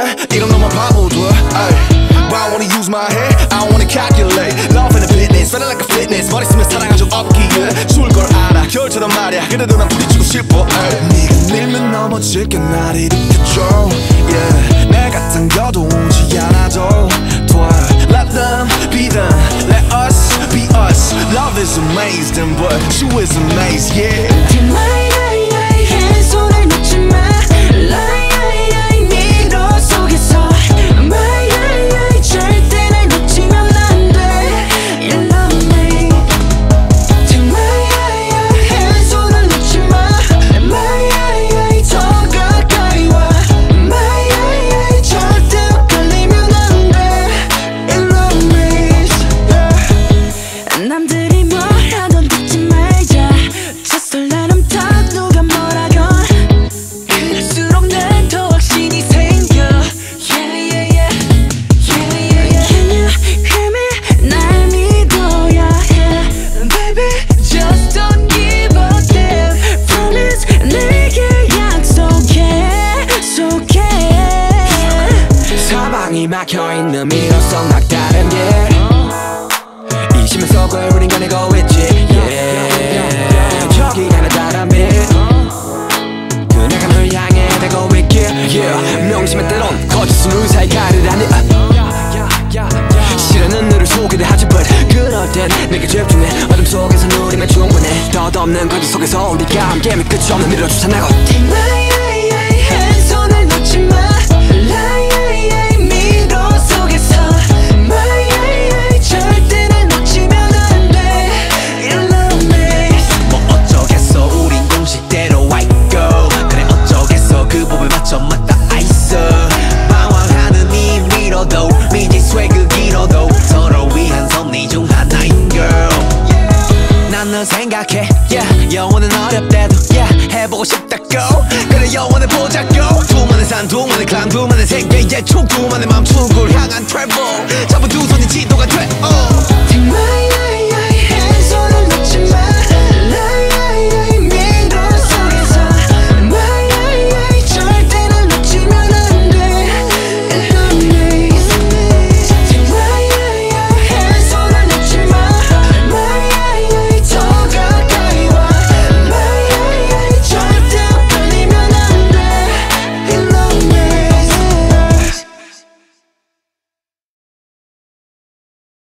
이런 놈만 바보들. But I wanna use my head, I wanna calculate. Love and fitness, feeling like a fitness. 머리 쓰면 사랑한 적 없기에 줄 걸 알아. 겨울처럼 말야, 그래도 난 부딪히고 싶어. 네가 밀면 넘어질게 날 일으켜줘. Yeah, 내가 당겨도 오지 않아도 돼. Let them be them, let us be us. Love is amazing, but you is amazed, yeah. 내 손을 놓지 마. 미로 속에서 절대 날 놓치면 안 돼. You love me. 내 손을 놓지 마. 더 가까이 와. 절대 헷갈리면 안 돼. You love me. 남들이 뭘 하던 듣지 말자. Just let them talk. 누가 뭐라건 그럴수록 난 더 확신이 생겨. Yeah, yeah, yeah. Yeah, yeah, yeah. Can you hear me? 날 믿어야 해. Baby, just don't give a damn. Promise 내게 약속해. 사방이 막혀있는 미로성 막다른 길. 이 심연 속을 우린 가내고 있지. Yeah. 저기 하나 다른 빛. 그녀가 향해 되고 있길. Yeah. 명심의 때론 거짓은 의사의 가르라니. 실현은 너를 소개를 하지 but 그럴 땐 내게 집중해. 어둠 속에서 누리면 충분해. 덧없는 거짓 속에서 우리가 함께 끝이 없는 미로를 추천하고. 한 손을 놓지 마. 미로 속에서 절대 날 놓치면 안 돼. You love me. 뭐 어쩌겠어 우린 공식대로 I go. 그래 어쩌겠어 그 법에 맞춰 맞다 있어. 방황하는 이 미로도 미지 쇠그 길어도 서로 위한 섭리 중 하나인 girl. 난 널 생각해 yeah. 영원은 어렵대도 yeah. 해보고 싶다고 그래 영원을 보자고. 두만의 산 두만의 클람 두만의 세계의 촉 두만의 맘 축을 향한 travel.